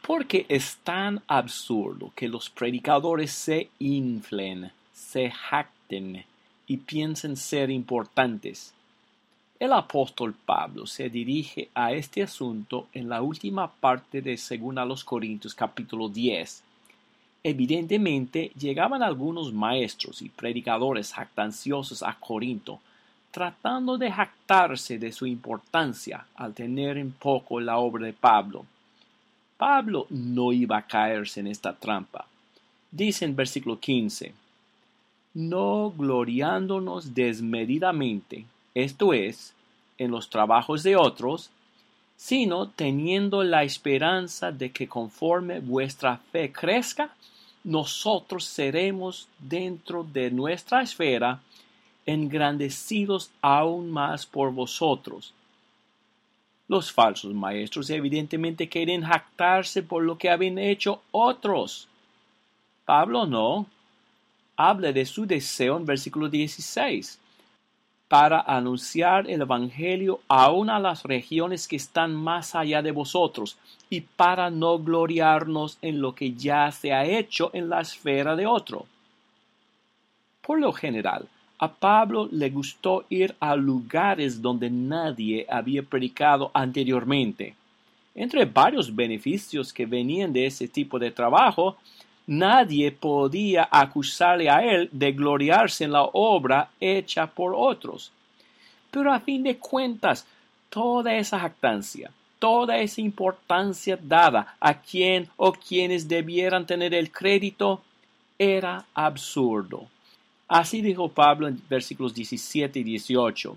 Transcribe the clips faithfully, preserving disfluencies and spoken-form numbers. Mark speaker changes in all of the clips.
Speaker 1: Porque es tan absurdo que los predicadores se inflen, se jacten y piensen ser importantes. El apóstol Pablo se dirige a este asunto en la última parte de Segunda a los Corintios capítulo diez. Evidentemente llegaban algunos maestros y predicadores jactanciosos a Corinto, tratando de jactarse de su importancia al tener en poco la obra de Pablo. Pablo no iba a caerse en esta trampa. Dice en versículo quince, no gloriándonos desmedidamente, esto es, en los trabajos de otros, sino teniendo la esperanza de que conforme vuestra fe crezca, nosotros seremos dentro de nuestra esfera engrandecidos aún más por vosotros. Los falsos maestros evidentemente quieren jactarse por lo que habían hecho otros. Pablo no. Habla de su deseo en versículo dieciséis, para anunciar el evangelio aún a las regiones que están más allá de vosotros, y para no gloriarnos en lo que ya se ha hecho en la esfera de otro. Por lo general, a Pablo le gustó ir a lugares donde nadie había predicado anteriormente. Entre varios beneficios que venían de ese tipo de trabajo, nadie podía acusarle a él de gloriarse en la obra hecha por otros. Pero a fin de cuentas, toda esa jactancia, toda esa importancia dada a quien o quienes debieran tener el crédito, era absurdo. Así dijo Pablo en versículos diecisiete y dieciocho.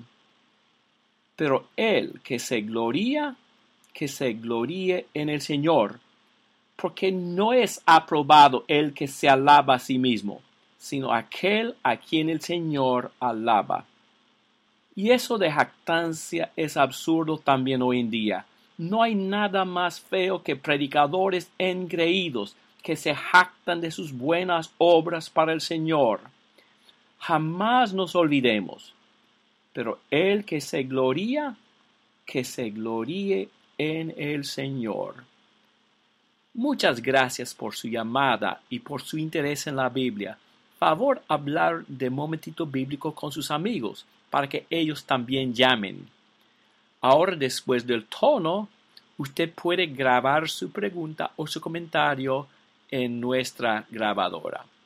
Speaker 1: Pero él que se gloría, que se gloríe en el Señor, porque no es aprobado el que se alaba a sí mismo, sino aquel a quien el Señor alaba. Y eso de jactancia es absurdo también hoy en día. No hay nada más feo que predicadores engreídos que se jactan de sus buenas obras para el Señor. Jamás nos olvidemos, pero el que se gloría, que se gloríe en el Señor. Muchas gracias por su llamada y por su interés en la Biblia. Favor hablar de Momentito Bíblico con sus amigos para que ellos también llamen. Ahora, después del tono, usted puede grabar su pregunta o su comentario en nuestra grabadora.